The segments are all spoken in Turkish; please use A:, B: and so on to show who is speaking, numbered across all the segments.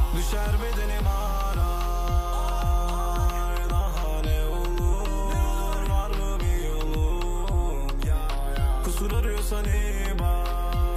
A: Düşer bedenim arar, daha ne olur, var mı bir yolun? Kusur arıyorsan iyi bak,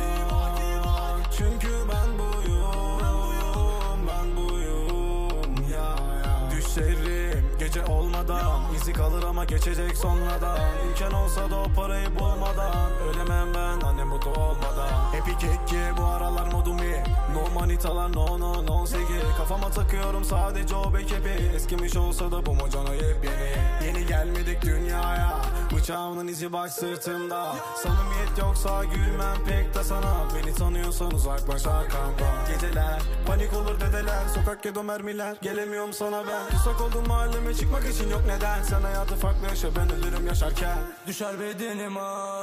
A: çünkü ben buyum, ben buyum. Düşerim gece olmadan, izi kalır ama geçecek sonradan. İmkan olsa da o parayı bulmadan, ölemem ben annem mutlu olmadan. Epic keki bu aralar modum iyi, no manitalar no sevgi. Kafama takıyorum sadece o bekepi, eskimiş olsa da bu mocana yepyeni. Yeni gelmedik dünyaya, bıçağımın izi baş sırtımda. Samimiyet yoksa gülmem pek de sana, beni tanıyorsan uzaklaş arkamdan. Geceler panik olur dedeler, sokak gedo mermiler, gelemiyorum sana ben. Tusak oldum mahalleme çıkmak için yok neden. Sen hayatı farklı yaşa, ben ölürüm yaşarken. Düşer bedenim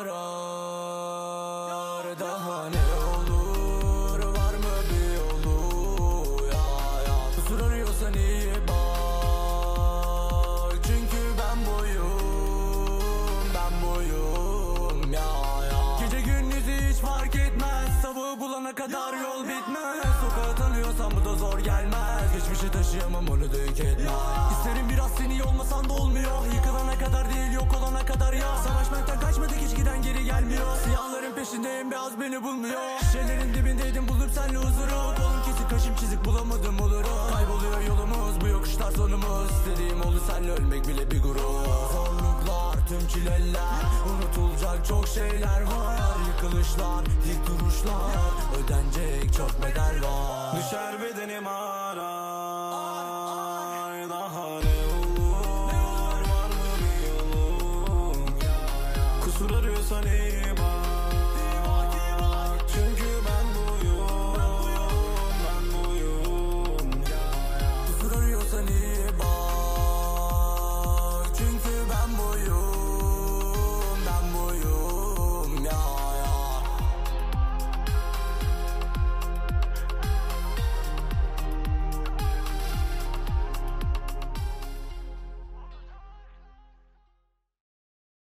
A: arar, daha ne olur, var mı bir yolu? Kusur arıyorsan iyi bak, çünkü ben buyum, ben buyum. Gece gündüz hiç fark etmez, sabahı bulana kadar yol bitmez. Sokağı tanıyorsan bu da zor gelmez, geçmişi taşıyamam onu da yük etmez. İsterim biraz seni, olmasan da olmuyor. Yıkılana kadar değil, yok olana kadar ya. Savaşmaktan kaçmadık, hiç giden geri gelmiyor. Siyahların peşindeyim, beyaz beni bulmuyor. Şişelerin dibindeydim, buldum senle huzuru. Kolum kesik, kaşım çizik, bulamadım olurum. Kayboluyor yolumuz, bu yokuşlar sonumuz. İstediğim oldu senle ölmek bile bir gurur. Zorluklar, tüm çileler, unutulacak çok şeyler var. Yıkılışlar, dik duruşlar, ödenecek çok bedel var. Düşer bedenim arar, daha ne olur, var mı bir yolun? Kusur arıyorsan iyi bak,